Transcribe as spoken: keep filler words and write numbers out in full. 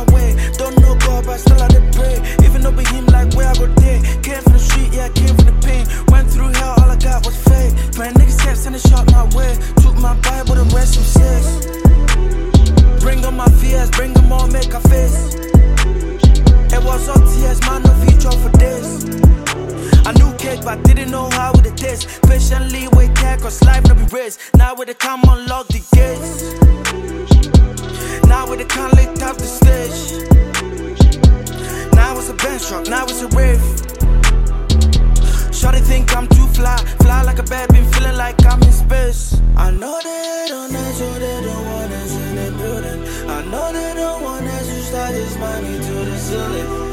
way. Don't know God, but still I did pray. Even though with him like where I go there. Came from the street, yeah, came from the pain. Went through hell, all I got was faith. Man, niggas kept sending shot my way. Took my Bible, the rest some says. Bring on my fears, bring them all, make a face. It was all tears, man, no feature for this. I knew cake, but didn't know how it is. Patiently wait care, cause life no be race. Now with the come unlock the gates. Now with the can't lift up the stage. Now it's a bench truck, now it's a rave. Shorty think I'm too fly, fly like a bat, been feeling like I'm in space. I know they don't know, so they don't want us in the building. I know they don't want us to start this money to the ceiling.